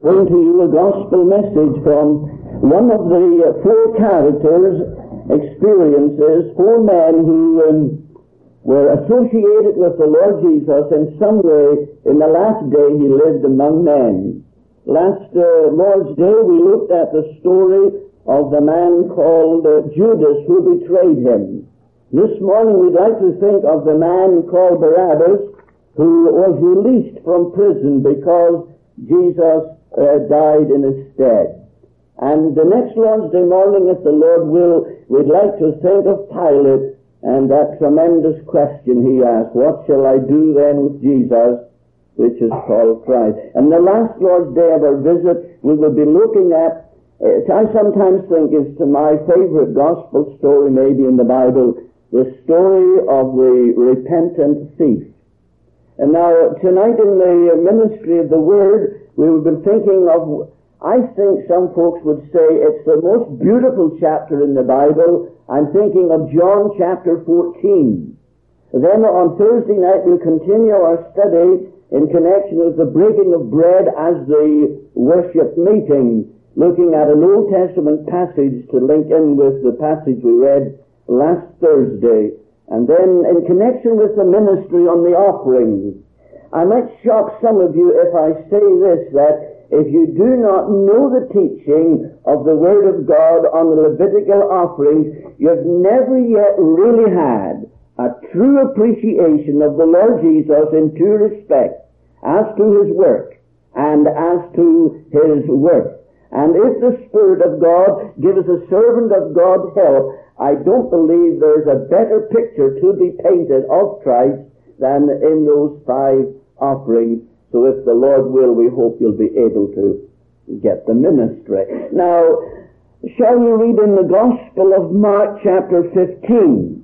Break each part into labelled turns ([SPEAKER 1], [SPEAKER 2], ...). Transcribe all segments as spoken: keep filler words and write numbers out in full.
[SPEAKER 1] bring to you a gospel message from one of the four characters, experiences, four men who um, were associated with the Lord Jesus in some way. In the last day he lived among men. Last uh, Lord's Day we looked at the story of the man called uh, Judas who betrayed him. This morning we'd like to think of the man called Barabbas who was released from prison because Jesus uh, died in his stead. And the next Lord's Day morning, if the Lord will, we'd like to think of Pilate and that tremendous question he asked, what shall I do then with Jesus, which is called Christ? And the last Lord's Day of our visit, we will be looking at, uh, I sometimes think is to my favorite gospel story maybe in the Bible, the story of the repentant thief. And now, tonight in the ministry of the Word, we have been thinking of, I think some folks would say it's the most beautiful chapter in the Bible. I'm thinking of John chapter fourteen. Then on Thursday night we'll continue our study in connection with the breaking of bread as the worship meeting, looking at an Old Testament passage to link in with the passage we read last Thursday. And then in connection with the ministry on the offerings, I might shock some of you if I say this, that if you do not know the teaching of the Word of God on the Levitical offerings, you've never yet really had a true appreciation of the Lord Jesus in two respects, as to His work and as to His worth. And if the Spirit of God gives a servant of God help, I don't believe there's a better picture to be painted of Christ than in those five offerings. So if the Lord will, we hope you'll be able to get the ministry. Now, shall we read in the Gospel of Mark chapter fifteen?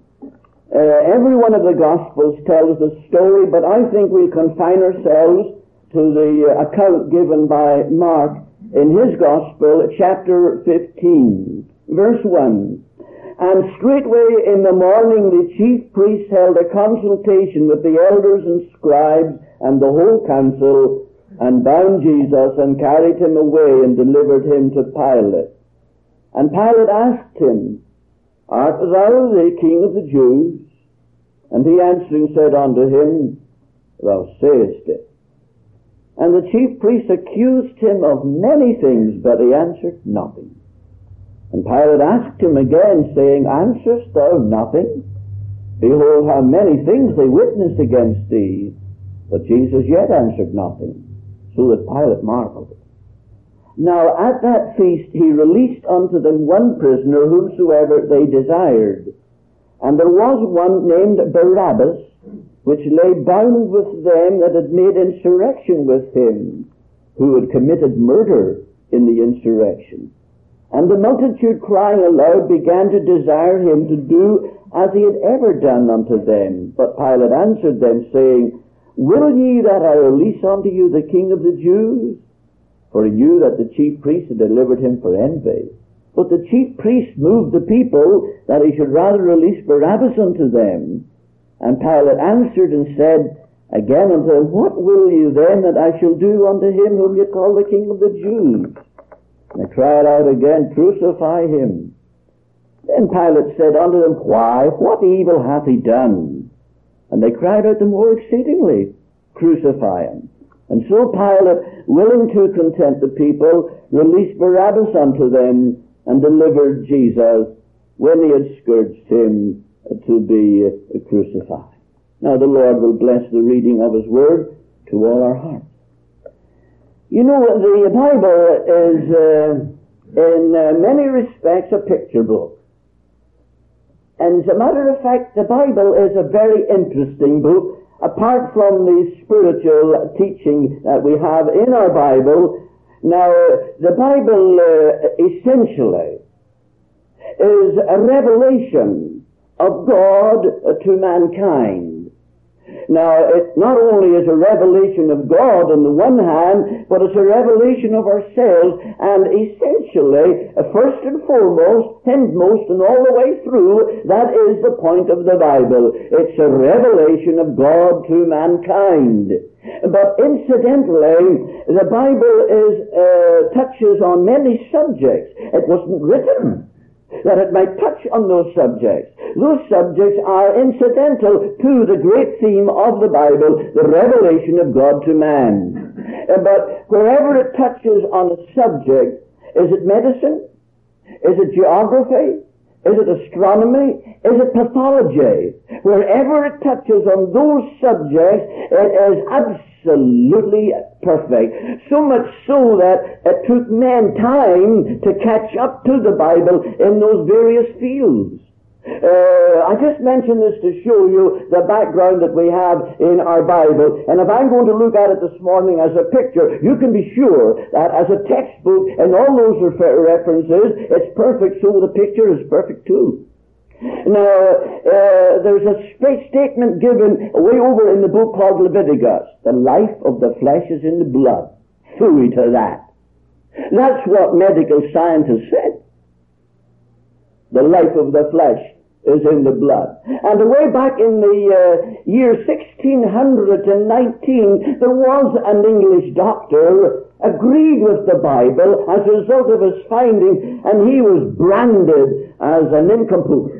[SPEAKER 1] Uh, every one of the Gospels tells the story, but I think we'll confine ourselves to the account given by Mark in his Gospel, chapter fifteen, verse one. And straightway in the morning the chief priests held a consultation with the elders and scribes and the whole council, and bound Jesus and carried him away and delivered him to Pilate. And Pilate asked him, Art thou the king of the Jews? And he answering said unto him, Thou sayest it. And the chief priests accused him of many things, but he answered nothing. And Pilate asked him again, saying, Answerest thou nothing? Behold, how many things they witness against thee. But Jesus yet answered nothing, so that Pilate marveled. Now at that feast he released unto them one prisoner, whomsoever they desired. And there was one named Barabbas, which lay bound with them that had made insurrection with him, who had committed murder in the insurrection. And the multitude crying aloud began to desire him to do as he had ever done unto them. But Pilate answered them, saying, Will ye that I release unto you the King of the Jews? For he knew that the chief priests had delivered him for envy. But the chief priests moved the people that he should rather release Barabbas unto them. And Pilate answered and said again unto them, What will you then that I shall do unto him whom ye call the King of the Jews? And they cried out again, Crucify him. Then Pilate said unto them, Why, what evil hath he done? And they cried out the more exceedingly, Crucify him. And so Pilate, willing to content the people, released Barabbas unto them, and delivered Jesus, when he had scourged him, to be crucified. Now the Lord will bless the reading of his word to all our hearts. You know, the Bible is, uh, in uh, many respects, a picture book. And as a matter of fact, the Bible is a very interesting book. Apart from the spiritual teaching that we have in our Bible, now, the Bible uh, essentially is a revelation of God uh, to mankind. Now, it not only is a revelation of God on the one hand, but it's a revelation of ourselves, and essentially, first and foremost, hindmost, and all the way through, that is the point of the Bible. It's a revelation of God to mankind. But incidentally, the Bible is, uh, touches on many subjects. It wasn't written that it might touch on those subjects. Those subjects are incidental to the great theme of the Bible, the revelation of God to man. Uh, but wherever it touches on a subject, is it medicine? Is it geography? Is it astronomy? Is it pathology? Wherever it touches on those subjects, it is absolutely perfect. So much so that it took men time to catch up to the Bible in those various fields. Uh, I just mentioned this to show you the background that we have in our Bible, and if I'm going to look at it this morning as a picture, you can be sure that as a textbook and all those refer- references, it's perfect, so the picture is perfect too. Now, uh, there's a straight statement given way over in the book called Leviticus. The life of the flesh is in the blood. Phooey to that. That's what medical science has said. The life of the flesh is in the blood. And way back in the uh, year sixteen nineteen, there was an English doctor agreed with the Bible as a result of his finding, and he was branded as an nincompoop.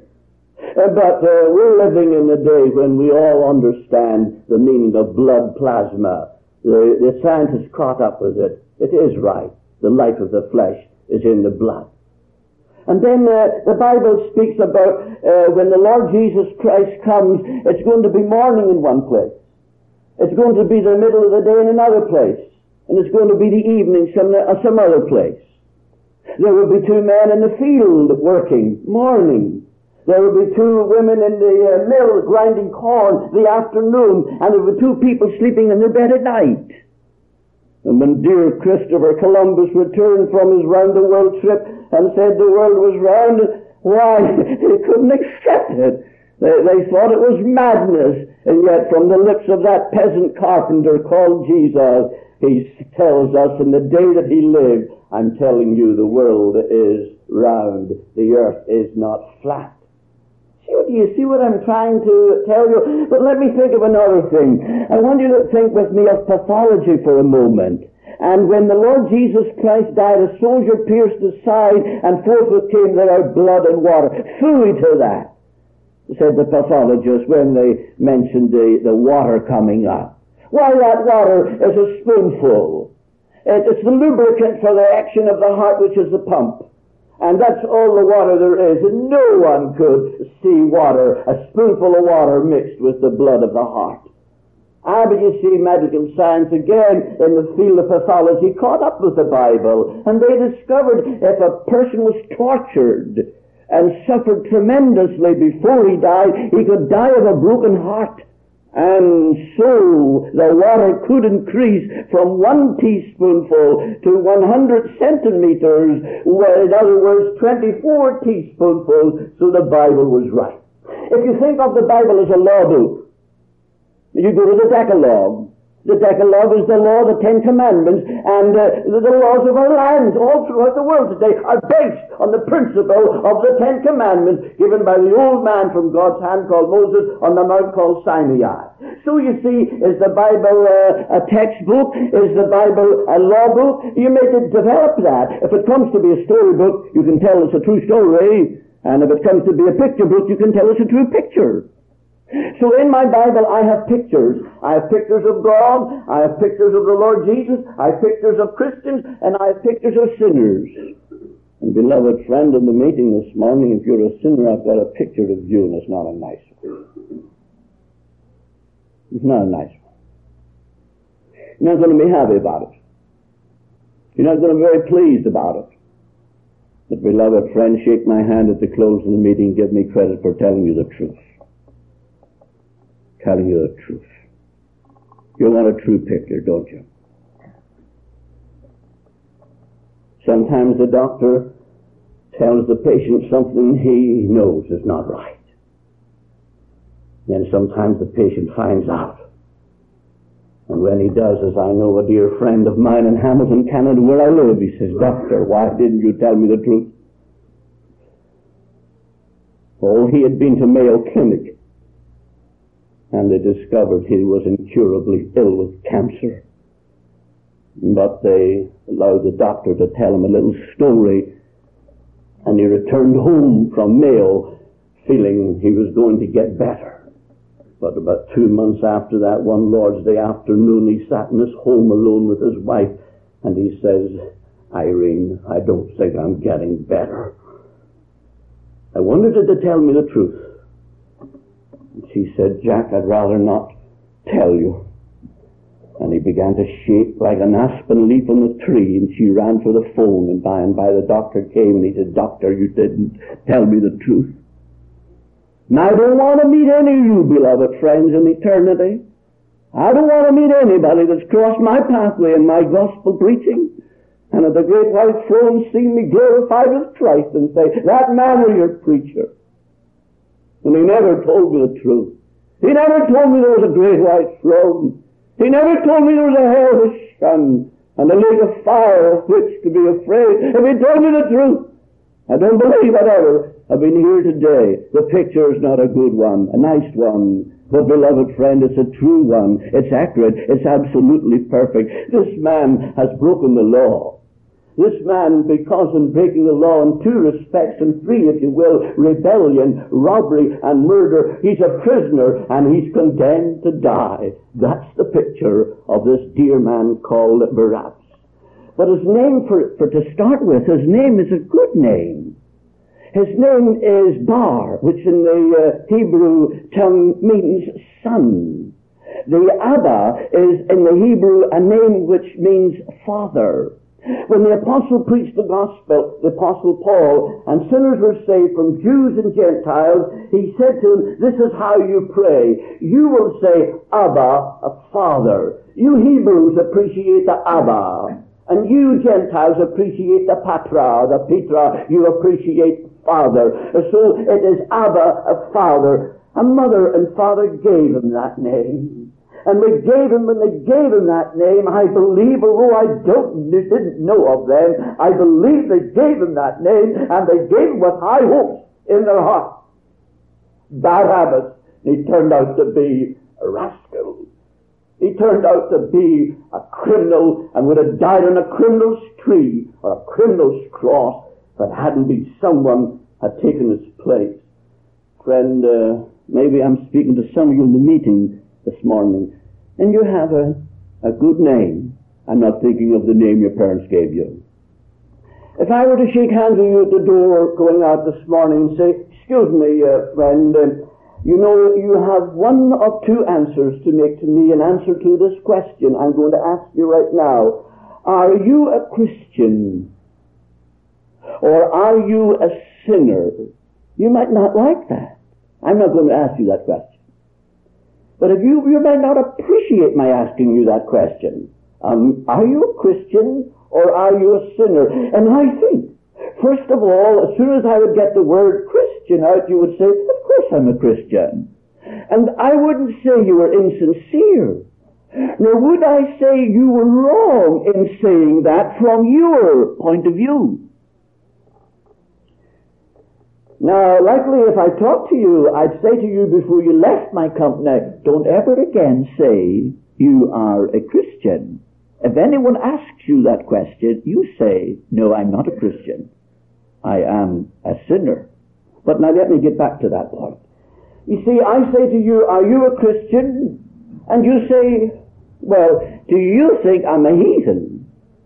[SPEAKER 1] Uh, but uh, we're living in a day when we all understand the meaning of blood plasma. The, the scientists caught up with it. It is right. The life of the flesh is in the blood. And then uh, the Bible speaks about uh, when the Lord Jesus Christ comes, it's going to be morning in one place. It's going to be the middle of the day in another place. And it's going to be the evening some, uh, some other place. There will be two men in the field working, morning. There will be two women in the uh, mill grinding corn, the afternoon. And there will be two people sleeping in their bed at night. And when dear Christopher Columbus returned from his round-the-world trip and said the world was round, why, he couldn't accept it. They, they thought it was madness. And yet from the lips of that peasant carpenter called Jesus, he tells us in the day that he lived, I'm telling you, the world is round. The earth is not flat. Do you see what I'm trying to tell you? But let me think of another thing. I want you to think with me of pathology for a moment. And when the Lord Jesus Christ died, a soldier pierced his side, and forthwith came there out blood and water. Phooey to that, said the pathologist when they mentioned the, the water coming up. Why, that water is a spoonful. It's the lubricant for the action of the heart, which is the pump. And that's all the water there is. And no one could see water, a spoonful of water mixed with the blood of the heart. Ah, but you see, medical science again in the field of pathology caught up with the Bible. And they discovered if a person was tortured and suffered tremendously before he died, he could die of a broken heart. And so the water could increase from one teaspoonful to one hundred centimeters, in other words, twenty-four teaspoonfuls, so the Bible was right. If you think of the Bible as a law book, you go to the Decalogue. The Decalogue is the law, the Ten Commandments, and uh, the, the laws of our lands all throughout the world today are based on the principle of the Ten Commandments given by the old man from God's hand called Moses on the mount called Sinai. So you see, is the Bible uh, a textbook? Is the Bible a law book? You may develop that. If it comes to be a storybook, you can tell it's a true story, and if it comes to be a picture book, you can tell it's a true picture. So in my Bible I have pictures. I have pictures of God, I have pictures of the Lord Jesus, I have pictures of Christians, and I have pictures of sinners. And beloved friend, in the meeting this morning, if you're a sinner, I've got a picture of you, and it's not a nice one. It's not a nice one. You're not going to be happy about it. You're not going to be very pleased about it. But beloved friend, shake my hand at the close of the meeting, give me credit for telling you the truth. Telling you the truth. You want a true picture, don't you? Sometimes the doctor tells the patient something he knows is not right. Then sometimes the patient finds out. And when he does, as I know a dear friend of mine in Hamilton, Canada, where I live, he says, Doctor, why didn't you tell me the truth? Oh, he had been to Mayo Clinic. and they discovered he was incurably ill with cancer. But they allowed the doctor to tell him a little story, and he returned home from Mayo feeling he was going to get better. But about two months after that, one Lord's Day afternoon, he sat in his home alone with his wife, and he says, "Irene, I don't think I'm getting better. I wonder, did they tell me the truth?" And she said, "Jack, I'd rather not tell you." And he began to shake like an aspen leaf on the tree, and she ran for the phone, and by and by the doctor came, and he said, "Doctor, you didn't tell me the truth. Now, I don't want to meet any of you, beloved friends, in eternity. I don't want to meet anybody that's crossed my pathway in my gospel preaching, and at the great white throne see me glorified as Christ and say, 'That man was your preacher.' And he never told me the truth. He never told me there was a great white throne. He never told me there was a hell to shun and a lake of fire of which to be afraid. If he told me the truth, I don't believe I'd ever have been here today. The picture is not a good one, a nice one. But, beloved friend, it's a true one. It's accurate. It's absolutely perfect. This man has broken the law. This man, because in breaking the law in two respects, and three, if you will, rebellion, robbery, and murder, he's a prisoner, and he's condemned to die. That's the picture of this dear man called Barabbas. But his name, for, for to start with, his name is a good name. His name is Bar, which in the uh, Hebrew tongue means son. The Abba is in the Hebrew a name which means father. When the apostle preached the gospel, the apostle Paul, and sinners were saved from Jews and Gentiles, he said to them, "This is how you pray. You will say, Abba, a father." You Hebrews appreciate the Abba, and you Gentiles appreciate the Patra, the Petra. You appreciate father. So it is Abba, a father. A mother and father gave him that name. And they gave him, when they gave him that name, I believe, although I don't, didn't know of them, I believe they gave him that name, and they gave him with high hopes in their heart. Barabbas, he turned out to be a rascal. He turned out to be a criminal, and would have died on a criminal's tree, or a criminal's cross, if it hadn't been someone had taken his place. Friend, uh, maybe I'm speaking to some of you in the meeting this morning, and you have a, a good name. I'm not thinking of the name your parents gave you. If I were to shake hands with you at the door going out this morning and say, "Excuse me, uh, friend, uh, you know, you have one of two answers to make to me, an answer to this question I'm going to ask you right now. Are you a Christian? Or are you a sinner?" You might not like that. I'm not going to ask you that question. But if you, you might not appreciate my asking you that question. Um, are you a Christian or are you a sinner? And I think, first of all, as soon as I would get the word Christian out, you would say, "Of course I'm a Christian." And I wouldn't say you were insincere. Nor would I say you were wrong in saying that from your point of view. Now, likely if I talked to you, I'd say to you before you left my company, don't ever again say you are a Christian. If anyone asks you that question, you say, "No, I'm not a Christian. I am a sinner." But now let me get back to that point. You see, I say to you, "Are you a Christian?" And you say, "Well, do you think I'm a heathen?"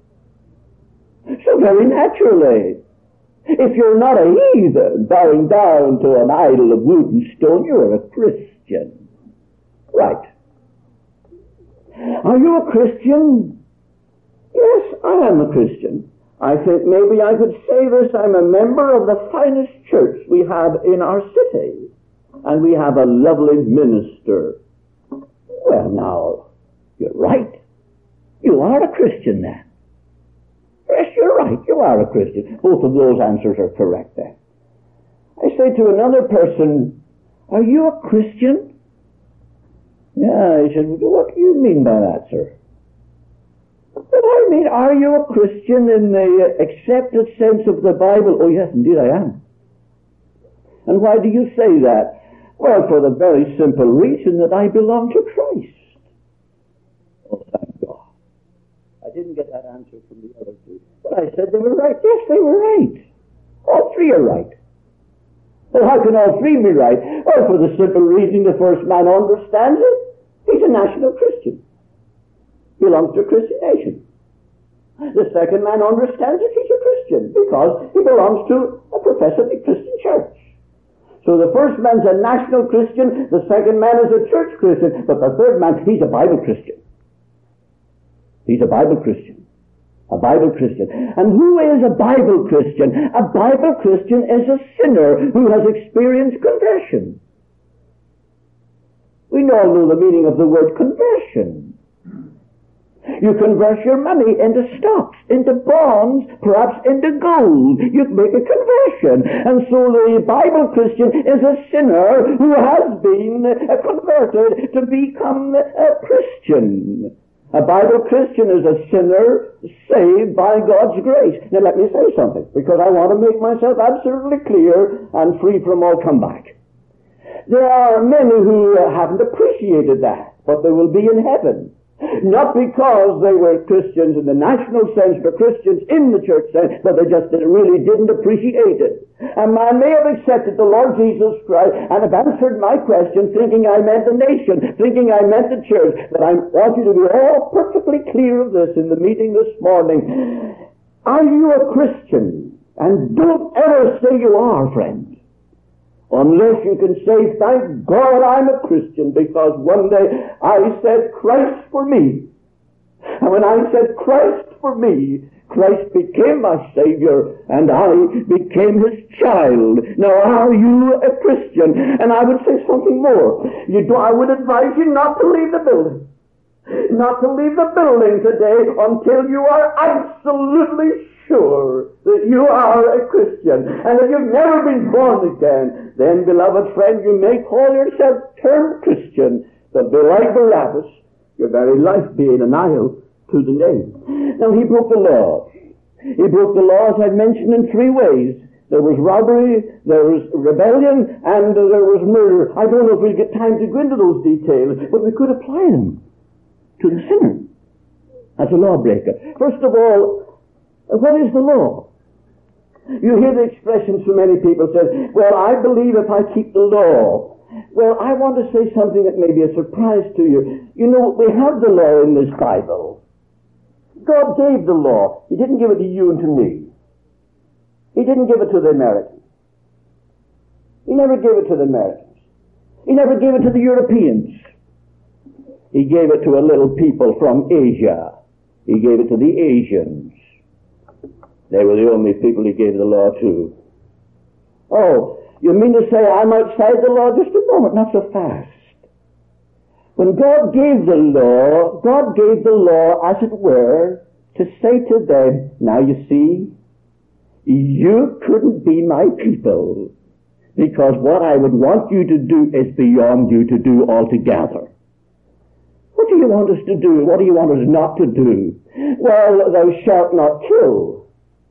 [SPEAKER 1] So very naturally, if you're not a heathen, bowing down to an idol of wood and stone, you're a Christian. Right. Are you a Christian? Yes, I am a Christian. I think maybe I could say this. I'm a member of the finest church we have in our city. And we have a lovely minister. Well, now, you're right. You are a Christian then. Yes, you're right. You are a Christian. Both of those answers are correct there. I say to another person, "Are you a Christian?" Yeah, he said, "What do you mean by that, sir?" But I mean, are you a Christian in the accepted sense of the Bible? Oh, yes, indeed I am. And why do you say that? Well, for the very simple reason that I belong to Christ. Oh, thank God. I didn't get that answer from the other two. But I said they were right. Yes, they were right. All three are right. Well, how can all three be right? Well, for the simple reason the first man understands it. He's a national Christian. Belongs to a Christian nation. The second man understands it. He's a Christian because he belongs to a professedly Christian church. So the first man's a national Christian, the second man is a church Christian, but the third man, he's a Bible Christian. He's a Bible Christian. A Bible Christian. And who is a Bible Christian? A Bible Christian is a sinner who has experienced conversion. We all know the meaning of the word conversion. You convert your money into stocks, into bonds, perhaps into gold. You make a conversion. And so the Bible Christian is a sinner who has been converted to become a Christian. A Bible Christian is a sinner saved by God's grace. Now let me say something, because I want to make myself absolutely clear and free from all comeback. There are many who haven't appreciated that, but they will be in heaven. Not because they were Christians in the national sense, but Christians in the church sense, but they just really didn't appreciate it. A man may have accepted the Lord Jesus Christ and have answered my question thinking I meant the nation, thinking I meant the church. But I want you to be all perfectly clear of this in the meeting this morning. Are you a Christian? And don't ever say you are, friend. Unless you can say, thank God I'm a Christian, because one day I said Christ for me. And when I said Christ for me, Christ became my Savior, and I became His child. Now, are you a Christian? And I would say something more. You do, I would advise you not to leave the building. Not to leave the building today until you are absolutely sure that you are a Christian. And if you've never been born again, then, beloved friend, you may call yourself term Christian, but be like Barabbas, your very life being an idol to the name. Now, he broke the law. He broke the law, as I mentioned, in three ways. There was robbery, there was rebellion, and there was murder. I don't know if we'll get time to go into those details, but we could apply them to the sinner as a lawbreaker. First of all, what is the law? You hear the expression so many people say, well, I believe if I keep the law. Well, I want to say something that may be a surprise to you. You know, we have the law in this Bible. God gave the law. He didn't give it to you and to me. He didn't give it to the Americans. He never gave it to the Americans. He never gave it to the Europeans. He gave it to a little people from Asia. He gave it to the Asians. They were the only people he gave the law to. Oh, you mean to say I'm outside the law? Just a moment, not so fast. When God gave the law, God gave the law, as it were, to say to them, now you see, you couldn't be my people, because what I would want you to do is beyond you to do altogether. What do you want us to do? What do you want us not to do? Well, thou shalt not kill.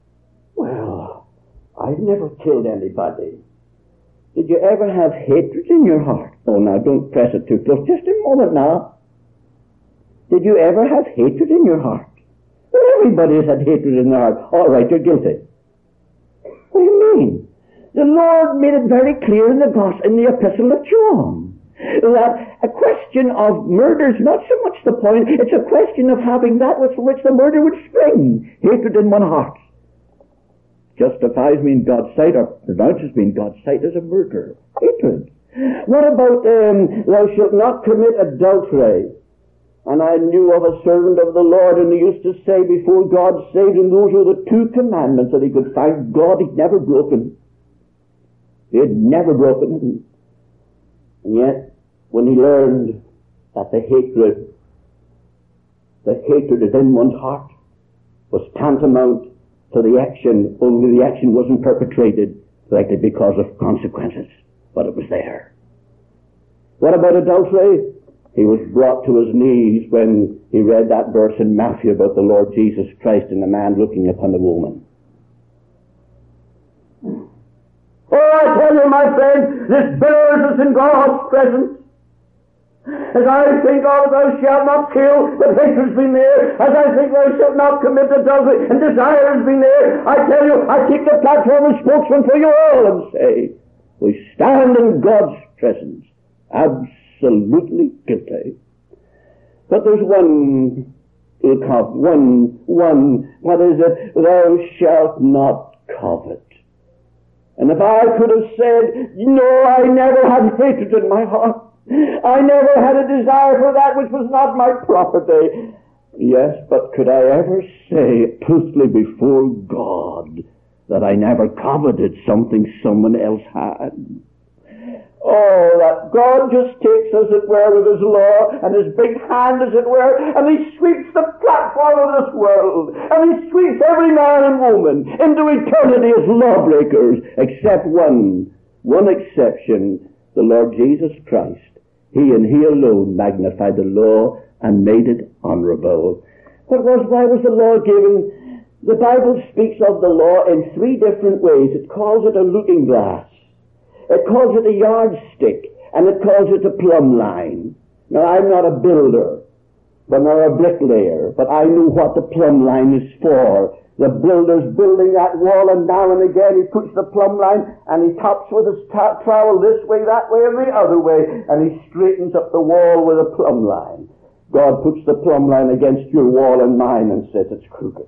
[SPEAKER 1] Well, I've never killed anybody. Did you ever have hatred in your heart? Oh, now, don't press it too close. Just a moment now. Did you ever have hatred in your heart? Well, everybody has had hatred in their heart. All right, you're guilty. What do you mean? The Lord made it very clear in the gospel, in the epistle of John, that a question of murder is not so much the point, it's a question of having that from which the murder would spring. Hatred in one heart justifies me in God's sight, or pronounces me in God's sight as a murderer. Hatred. What about, um, thou shalt not commit adultery? And I knew of a servant of the Lord, and he used to say before God saved him, those were the two commandments that he could thank God he'd never broken. He had never broken them. And yet, when he learned that the hatred, the hatred within one's heart was tantamount to the action, only the action wasn't perpetrated likely because of consequences, but it was there. What about adultery? He was brought to his knees when he read that verse in Matthew about the Lord Jesus Christ and the man looking upon the woman. Oh, I tell tell you, my friend, this billows us in God's presence. As I think of thou shalt not kill, but hatred's been there. As I think thou shalt not commit adultery, and desire has been there. I tell you, I take the platform of spokesman for you all and say, we stand in God's presence, absolutely guilty. But there's one, one, one, what is it? Thou shalt not covet. And if I could have said, no, I never had hatred in my heart. I never had a desire for that which was not my property. Yes, but could I ever say truthfully before God that I never coveted something someone else had? Oh, that God just takes, as it were, with His law and His big hand, as it were, and He sweeps the platform of this world, and He sweeps every man and woman into eternity as lawbreakers, except one, one exception, the Lord Jesus Christ. He and He alone magnified the law and made it honorable. What was, why was the law given? The Bible speaks of the law in three different ways. It calls it a looking glass. It calls it a yardstick. And it calls it a plumb line. Now, I'm not a builder, but nor a bricklayer, but I know what the plumb line is for. The builder's building that wall, and now and again he puts the plumb line and he tops with his ta- trowel this way, that way, and the other way, and he straightens up the wall with a plumb line. God puts the plumb line against your wall and mine and says it's crooked.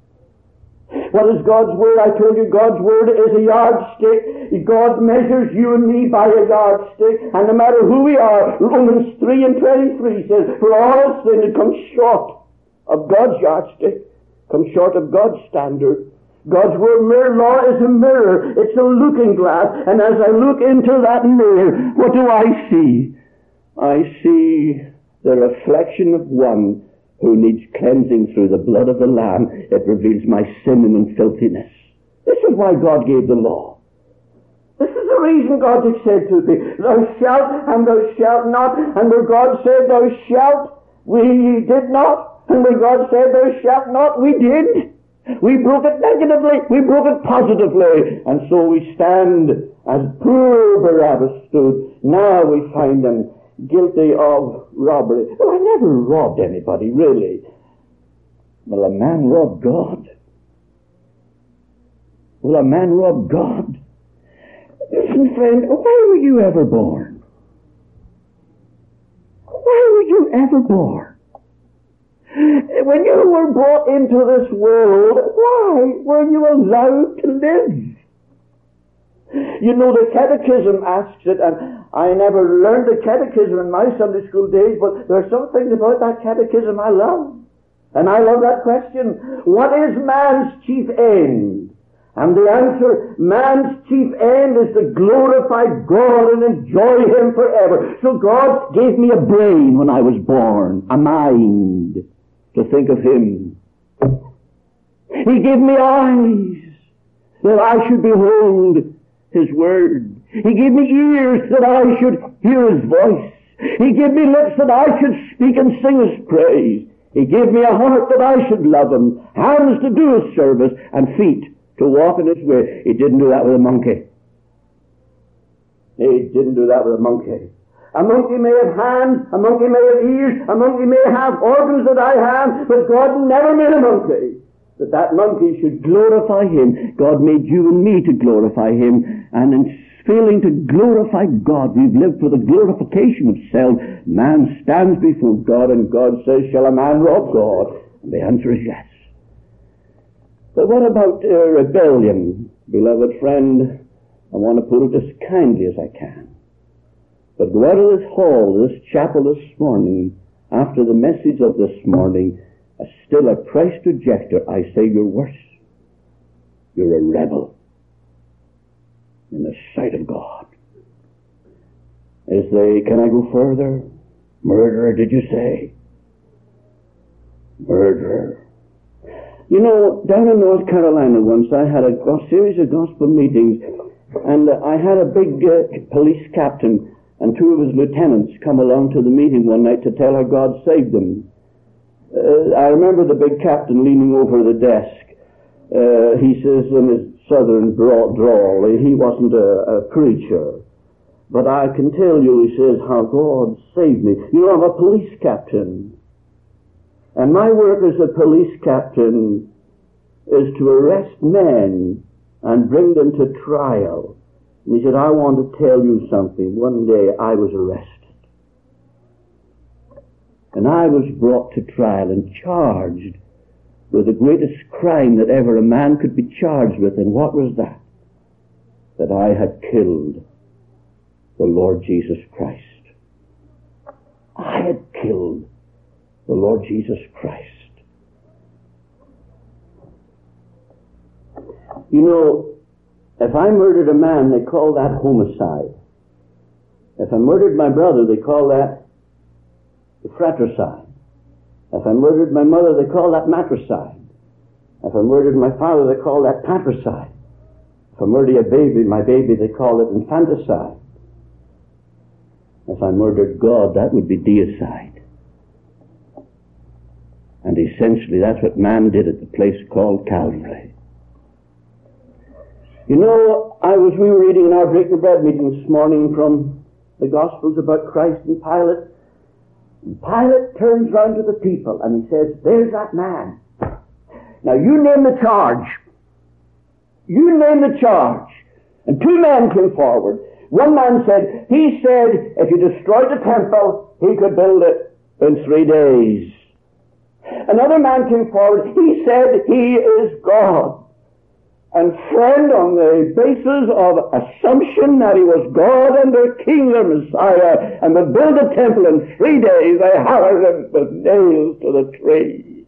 [SPEAKER 1] What is God's Word? I told you God's Word is a yardstick. God measures you and me by a yardstick, and no matter who we are, Romans three and twenty-three says, for all have sinned and come short of God's yardstick. Come short of God's standard. God's word, mirror law is a mirror. It's a looking glass. And as I look into that mirror, what do I see? I see the reflection of one who needs cleansing through the blood of the Lamb. It reveals my sin and filthiness. This is why God gave the law. This is the reason God had said to thee, thou shalt and thou shalt not. And where God said thou shalt, we did not. And when God said, thou shalt not, we did. We broke it negatively. We broke it positively. And so we stand as poor Barabbas stood. Now we find him guilty of robbery. Well, I never robbed anybody, really. Will a man rob God? Will a man rob God? Listen, friend, why were you ever born? Why were you ever born? When you were brought into this world, why were you allowed to live? You know, the Catechism asks it, and I never learned the Catechism in my Sunday school days, but there are some things about that Catechism I love. And I love that question. What is man's chief end? And the answer, man's chief end is to glorify God and enjoy Him forever. So God gave me a brain when I was born, a mind to think of Him. He gave me eyes that I should behold His Word. He gave me ears that I should hear His voice. He gave me lips that I should speak and sing His praise. He gave me a heart that I should love Him, hands to do His service, and feet to walk in His way. He didn't do that with a monkey. He didn't do that with a monkey. A monkey may have hands, a monkey may have ears, a monkey may have organs that I have, but God never made a monkey that that monkey should glorify Him. God made you and me to glorify Him, and in failing to glorify God, we've lived for the glorification of self. Man stands before God, and God says, shall a man rob God? And the answer is yes. But what about uh, rebellion? Beloved friend, I want to put it as kindly as I can. But go out of this hall, this chapel this morning, after the message of this morning, as still a Christ rejecter, I say you're worse. You're a rebel in the sight of God. As they, can I go further? Murderer, did you say? Murderer. You know, down in North Carolina once, I had a, a series of gospel meetings, and uh, I had a big uh, police captain and two of his lieutenants come along to the meeting one night to tell how God saved them. Uh, I remember the big captain leaning over the desk. Uh, he says, and his southern drawl. drawl. He wasn't a, a preacher. But I can tell you, he says, how God saved me. You know, I'm a police captain. And my work as a police captain is to arrest men and bring them to trial. And he said, I want to tell you something. One day I was arrested. And I was brought to trial and charged with the greatest crime that ever a man could be charged with. And what was that? That I had killed the Lord Jesus Christ. I had killed the Lord Jesus Christ. You know, if I murdered a man, they call that homicide. If I murdered my brother, they call that fratricide. If I murdered my mother, they call that matricide. If I murdered my father, they call that patricide. If I murder a baby, my baby, they call it infanticide. If I murdered God, that would be deicide. And essentially that's what man did at the place called Calvary. You know, I was, we were reading in our Breaking Bread meeting this morning from the Gospels about Christ and Pilate. And Pilate turns round to the people and he says, there's that man. Now you name the charge. You name the charge. And two men came forward. One man said, he said, if you destroyed the temple, he could build it in three days. Another man came forward. He said, he is God. And friend, on the basis of assumption that he was God and their King, their Messiah, and would build a temple in three days, they hammered him with nails to the tree.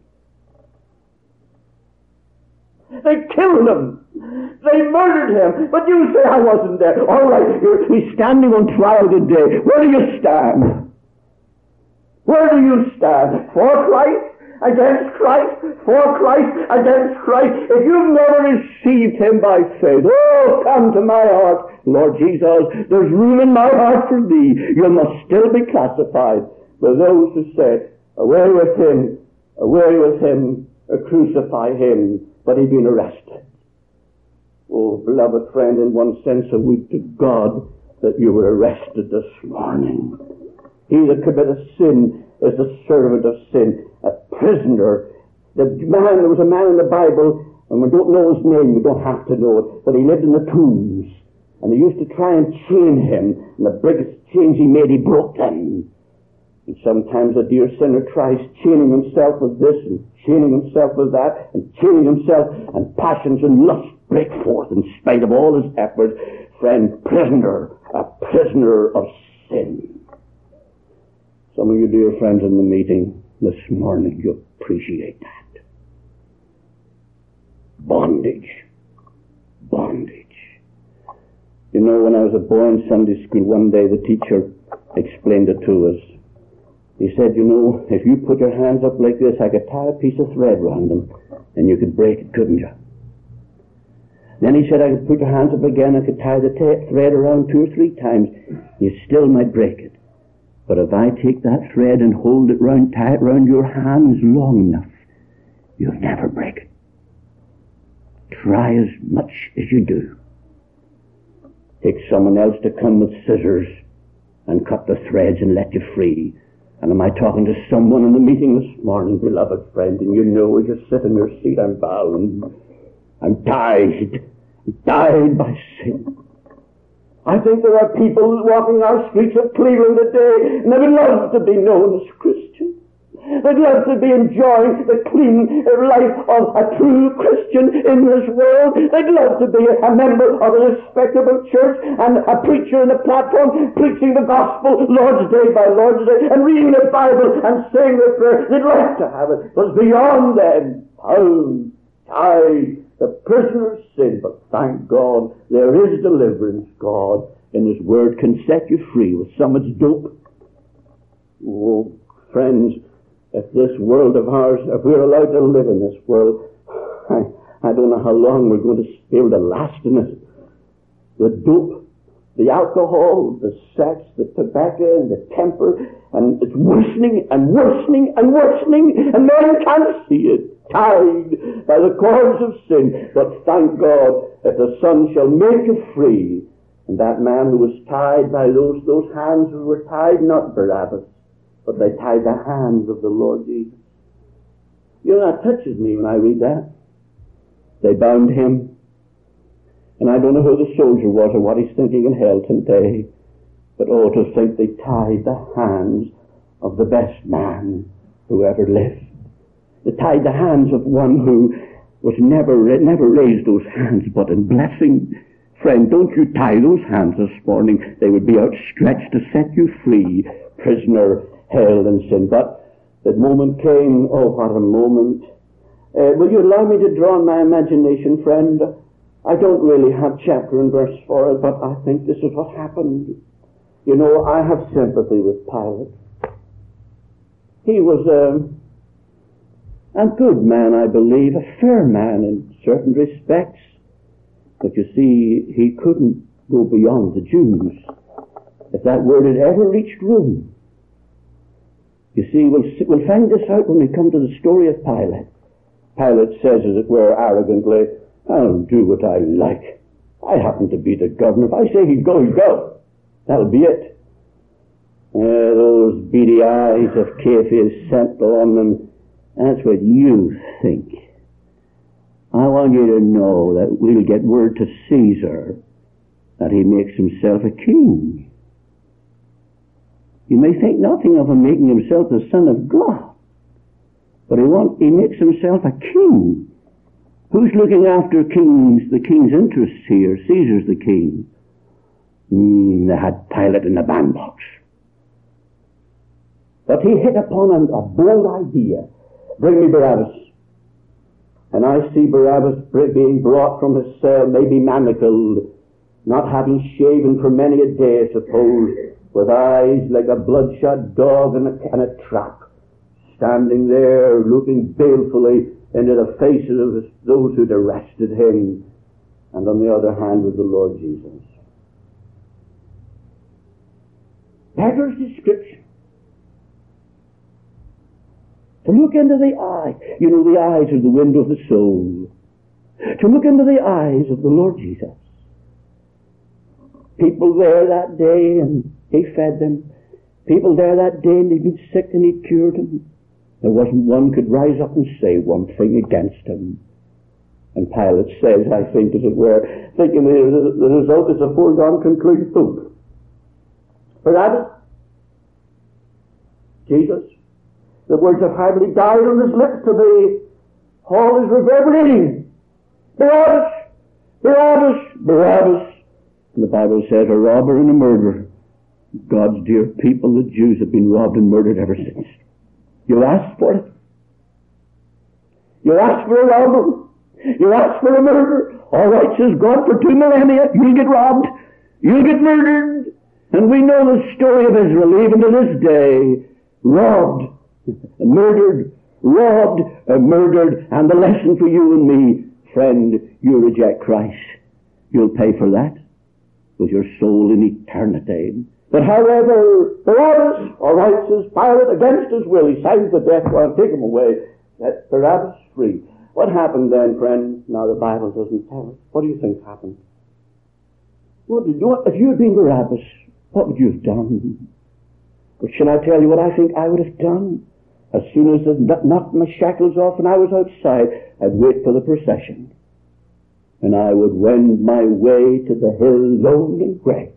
[SPEAKER 1] They killed him. They murdered him. But you say, I wasn't there. All right, you're, he's standing on trial today. Where do you stand? Where do you stand? For Christ? Against Christ? For Christ? Against Christ? If you've never received him by faith, oh, come to my heart, Lord Jesus, there's room in my heart for thee. You must still be classified with those who said, away with him, away with him, crucify him. But he'd been arrested. Oh, beloved friend, in one sense, a weep to God that you were arrested this morning. He that committeth sin is the servant of sin, a prisoner. The man, there was a man in the Bible, and we don't know his name, we don't have to know it, but he lived in the tombs. And they used to try and chain him, and the biggest chains he made, he broke them. And sometimes a dear sinner tries chaining himself with this, and chaining himself with that, and chaining himself, and passions and lusts break forth in spite of all his efforts. Friend, prisoner, a prisoner of sin. Some of you dear friends in the meeting this morning, you appreciate that. Bondage. Bondage. You know, when I was a boy in Sunday school, one day the teacher explained it to us. He said, you know, if you put your hands up like this, I could tie a piece of thread around them, and you could break it, couldn't you? Then he said, I could put your hands up again, I could tie the t- thread around two or three times, you still might break it. But if I take that thread and hold it round, tie it round your hands long enough, you'll never break it. Try as much as you do. Take someone else to come with scissors and cut the threads and let you free. And am I talking to someone in the meeting this morning, beloved friend, and you know as you sit in your seat, I'm bound. I'm tied. I'm tied by sin. I think there are people walking our streets of Cleveland today, and they would love to be known as Christians. They'd love to be enjoying the clean life of a true Christian in this world. They'd love to be a member of a respectable church and a preacher in the platform preaching the gospel Lord's Day by Lord's Day and reading the Bible and saying their prayer. They'd like to have it. But beyond them, bound, tied, the prisoner of sin. But thank God, there is deliverance. God in His Word can set you free with some of its dope. Oh, friends, if this world of ours, if we're allowed to live in this world, I, I don't know how long we're going to be able to last in it. The dope, the alcohol, the sex, the tobacco, and the temper, and it's worsening and worsening and worsening, and men can't see it. tied by the cords of sin. But thank God that the Son shall make you free. And that man who was tied by those, those hands who were tied, not Barabbas, but they tied the hands of the Lord Jesus. You know, that touches me when I read that. They bound him. And I don't know who the soldier was or what he's thinking in hell today. But oh, to think they tied the hands of the best man who ever lived. They tied the hands of one who was never, never raised those hands but in blessing. Friend, don't you tie those hands this morning. They would be outstretched to set you free, prisoner, held in sin. But the moment came, oh, what a moment. Uh, will you allow me to draw on my imagination, friend? I don't really have chapter and verse for it, but I think this is what happened. You know, I have sympathy with Pilate. He was a, a good man, I believe, a fair man in certain respects. But you see, he couldn't go beyond the Jews. If that word had ever reached Rome. You see, we'll, we'll find this out when we come to the story of Pilate. Pilate says, as it were, arrogantly, I'll do what I like. I happen to be the governor. If I say he'd go, he'd go. That'll be it. Uh, those beady eyes of Caiaphas sent on them. That's what you think. I want you to know that we'll get word to Caesar that he makes himself a king. You may think nothing of him making himself the Son of God, but he, want, he makes himself a king. Who's looking after kings, the king's interests here? Caesar's the king. Mm, they had Pilate in the bandbox. But he hit upon a, a bold idea. Bring me Barabbas. And I see Barabbas being brought from his cell, maybe manacled, not having shaven for many a day, I suppose, with eyes like a bloodshot dog in a, in a trap, standing there looking balefully into the faces of those who'd arrested him, and on the other hand was the Lord Jesus. Beggar's description. To look into the eye. You know, the eyes are the window of the soul. To look into the eyes of the Lord Jesus. People there that day, and he fed them. People there that day, and they'd been sick, and he cured them. There wasn't one could rise up and say one thing against him. And Pilate says, I think, as it were, thinking the, the result is a foregone conclusion. Barabbas, Jesus, the words have hardly died on his lips till the hall is reverberating. Barabbas! Barabbas! Barabbas! And the Bible says a robber and a murderer. God's dear people, the Jews, have been robbed and murdered ever since. You asked for it. You asked for a robber. You asked for a murder. All right, says God, for two millennia, you'll get robbed. You'll get murdered. And we know the story of Israel, even to this day. Robbed. Murdered, robbed, and murdered, and the lesson for you and me, friend, you reject Christ. You'll pay for that with your soul in eternity. But however, Barabbas, all right, says Pilate, against his will, he signs the death warrant, take him away. Let Barabbas free. What happened then, friend? Now the Bible doesn't tell us. What do you think happened? What did you, if you had been Barabbas, what would you have done? But shall I tell you what I think I would have done? As soon as they knocked my shackles off and I was outside, I'd wait for the procession. And I would wend my way to the hill lone and grey.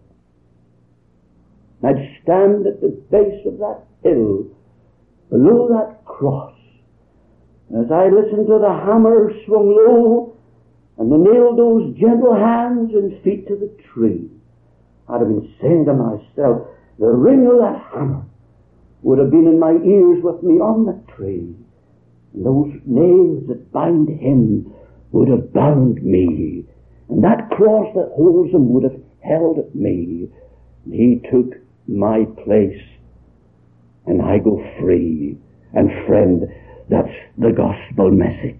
[SPEAKER 1] I'd stand at the base of that hill, below that cross, as I listened to the hammer swung low, and they nailed those gentle hands and feet to the tree. I'd have been saying to myself, the ring of that hammer would have been in my ears with me on the tree. And those nails that bind him would have bound me. And that cross that holds him would have held me. And he took my place. And I go free. And friend, that's the gospel message.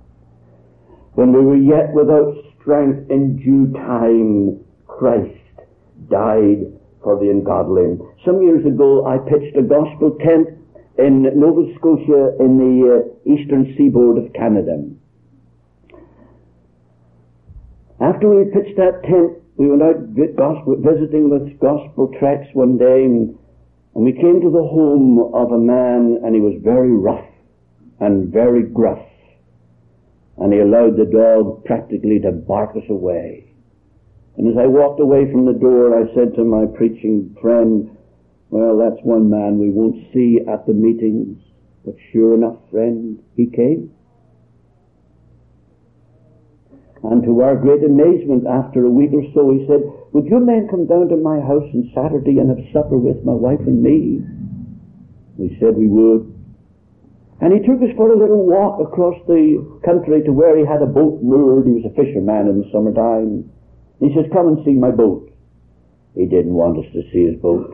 [SPEAKER 1] When we were yet without strength, in due time, Christ died for the ungodly. Some years ago I pitched a gospel tent in Nova Scotia in the uh, eastern seaboard of Canada. After we pitched that tent, we went out gospel, visiting with gospel tracts one day, and, and we came to the home of a man, and he was very rough and very gruff, and he allowed the dog practically to bark us away. And as I walked away from the door, I said to my preaching friend, well, that's one man we won't see at the meetings, but sure enough, friend, he came. And to our great amazement, after a week or so, he said, would you men come down to my house on Saturday and have supper with my wife and me? We said we would. And he took us for a little walk across the country to where he had a boat moored. He was a fisherman in the summertime. He says, come and see my boat. He didn't want us to see his boat.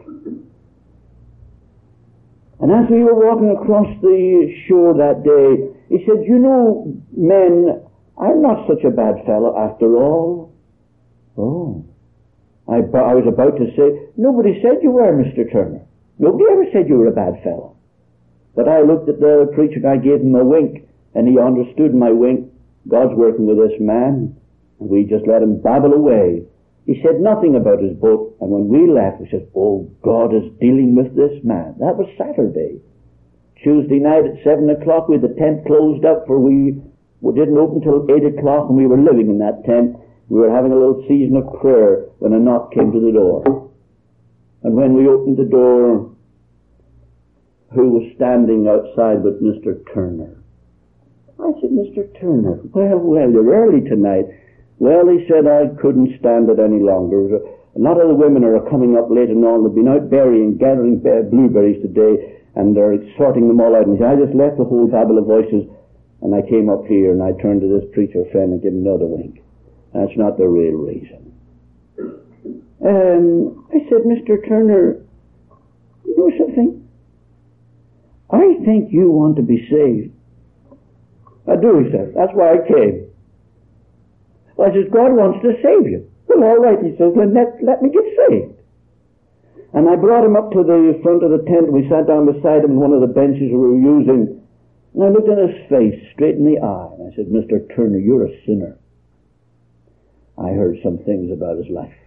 [SPEAKER 1] And as we were walking across the shore that day, he said, you know, men, I'm not such a bad fellow after all. Oh. I, I was about to say, nobody said you were, Mister Turner. Nobody ever said you were a bad fellow. But I looked at the preacher and I gave him a wink, and he understood my wink. God's working with this man. And we just let him babble away. He said nothing about his boat, and when we left, we said, oh, God is dealing with this man. That was Saturday. Tuesday night at seven o'clock, we had the tent closed up, for we We didn't open till eight o'clock, and we were living in that tent. We were having a little season of prayer when a knock came to the door. And when we opened the door, who was standing outside but Mister Turner? I said, Mister Turner, well, well, you're early tonight. Well, he said, I couldn't stand it any longer. A lot of the women are coming up late and all. They've been out berrying, gathering blueberries today, and they're sorting them all out. And he said, I just left the whole babble of voices, and I came up here and I turned to this preacher friend and gave him another wink. That's not the real reason. Um, I said, Mister Turner, you know something? I think you want to be saved. I do, he said. That's why I came. Well, I says, God wants to save you. Well, all right, he says, then let, let me get saved. And I brought him up to the front of the tent. We sat down beside him on one of the benches we were using. And I looked in his face, straight in the eye, and I said, Mister Turner, you're a sinner. I heard some things about his life.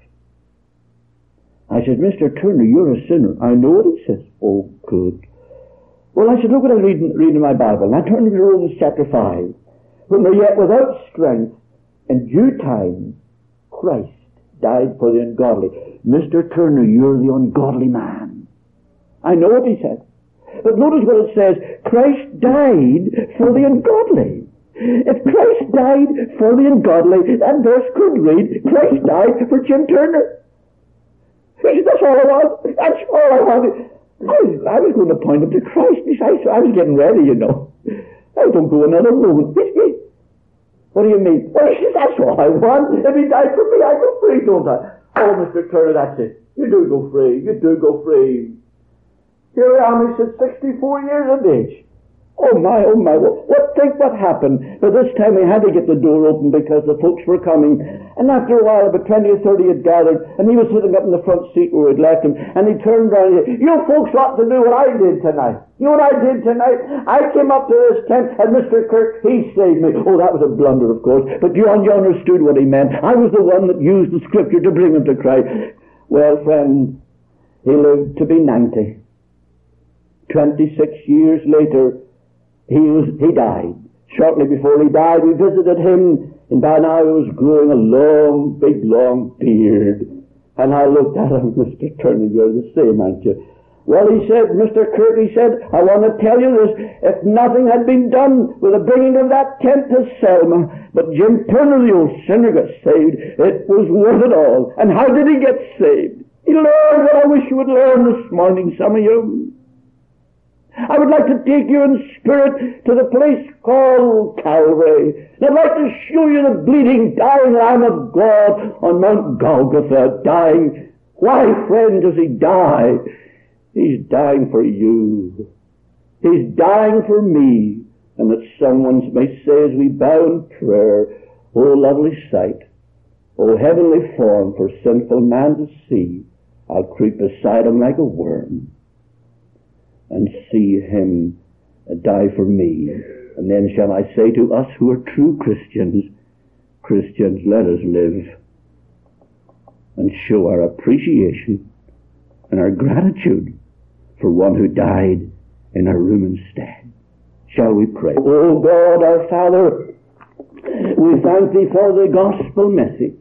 [SPEAKER 1] I said, Mister Turner, you're a sinner. I know it, he says. Oh, good. Well, I said, look what I'm reading, reading in my Bible. And I turned to Romans chapter five. When they're yet without strength, in due time, Christ died for the ungodly. Mister Turner, you're the ungodly man. I know it, he said. But notice what it says. Christ died for the ungodly. If Christ died for the ungodly, that verse could read, Christ died for Jim Turner. He said, that's all I want. That's all I wanted. I was, I was going to point him to Christ. I, I was getting ready, you know. I don't go another room. What do you mean? Well, he says, that's all I want. If he died for me, I go free, don't I? Oh, Mister Turner, that's it. You do go free. You do go free. Here I am, he said, sixty-four years of age. Oh my, oh my, what, what think what happened? But this time we had to get the door open because the folks were coming. And after a while, about twenty or thirty had gathered, and he was sitting up in the front seat where we'd left him, and he turned around and said, you folks ought to do what I did tonight. You know what I did tonight? I came up to this tent, and Mister Kirk, he saved me. Oh, that was a blunder, of course, but you, you understood what he meant. I was the one that used the scripture to bring him to Christ. Well, friend, he lived to be ninety. Twenty-six years later, he was he died. Shortly before he died, we visited him, and by now he was growing a long, big, long beard. And I looked at him, Mister Turner, you're the same, aren't you? Well, he said, Mister Kirk, he said, I want to tell you this, if nothing had been done with the bringing of that tent to Selma, but Jim Turner, the old sinner, got saved, it was worth it all. And how did he get saved? He learned what I wish you would learn this morning, some of you. I would like to take you in spirit to the place called Calvary. I'd like to show you the bleeding, dying Lamb of God on Mount Golgotha, dying. Why, friend, does he die? He's dying for you. He's dying for me. And that someone may say as we bow in prayer, oh, lovely sight, oh, heavenly form for sinful man to see, I'll creep beside him like a worm and see him die for me. And then shall I say to us who are true Christians, Christians, let us live and show our appreciation and our gratitude for one who died in our room instead. Shall we pray? O God, our Father, we thank Thee for the gospel message.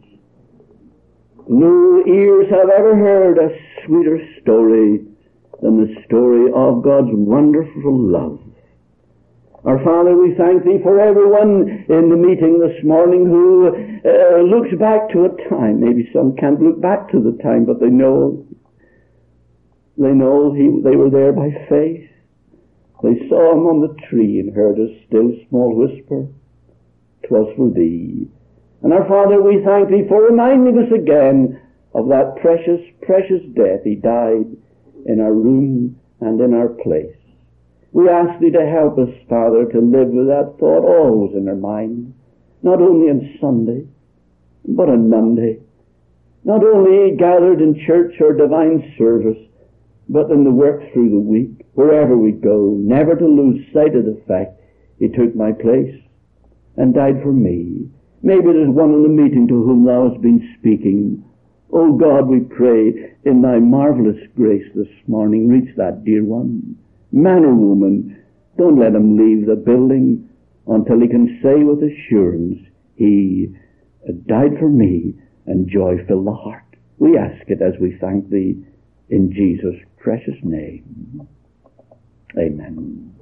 [SPEAKER 1] No ears have ever heard a sweeter story than the story of God's wonderful love. Our Father, we thank Thee for everyone in the meeting this morning who uh, looks back to a time. Maybe some can't look back to the time, but they know they know he, they were there by faith. They saw Him on the tree and heard a still small whisper, "'Twas for Thee." And our Father, we thank Thee for reminding us again of that precious, precious death. He died in our room and in our place. We ask Thee to help us, Father, to live with that thought always in our mind, not only on Sunday, but on Monday, not only gathered in church or divine service, but in the work through the week, wherever we go, never to lose sight of the fact He took my place and died for me. Maybe there's one in the meeting to whom Thou hast been speaking. Oh God, we pray in Thy marvelous grace this morning, reach that dear one. Man or woman, don't let him leave the building until he can say with assurance, He died for me, and joy fill the heart. We ask it as we thank Thee in Jesus' precious name. Amen.